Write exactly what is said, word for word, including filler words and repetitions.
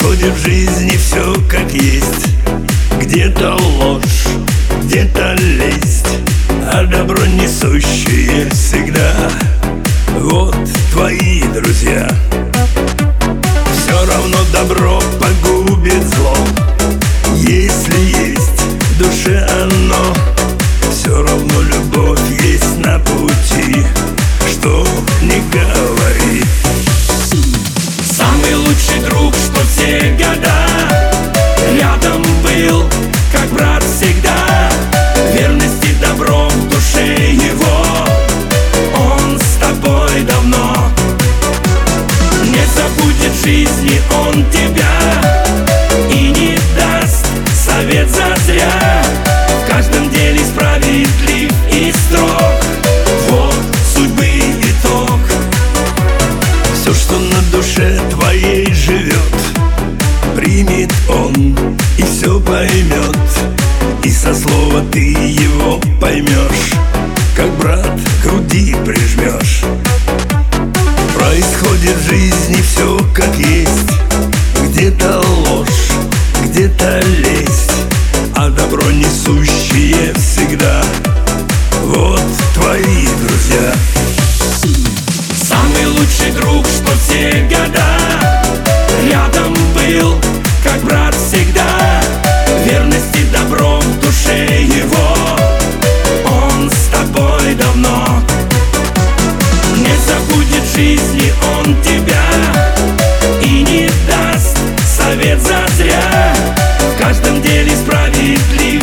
Происходит в жизни все как есть. Где-то ложь, где-то лесть, а добро несущие всегда вот твои друзья. Все равно добро погубит зло, если есть в душе оно. Все равно любовь есть на пути, что не говори. Самый лучший друг, что все года рядом был, как брат всегда. Верность и добро в душе его, он с тобой давно. Не забудет в жизни он тебя и не даст совет зазря. В каждом деле справедлив и строг, вот судьбы итог. Все, что на душе твоей живет, примет он и все поймет. И со слова ты его поймешь, как брат к груди прижмешь. Происходит в жизни все как есть. Где-то ложь, где-то лесть, а добро несущие всегда вот твои друзья. Самый лучший друг, что все года рядом был, как брат всегда. Верность и добро в душе его, он с тобой давно. Не забудет в жизни он тебя и не даст совет зазря. В каждом деле справедлив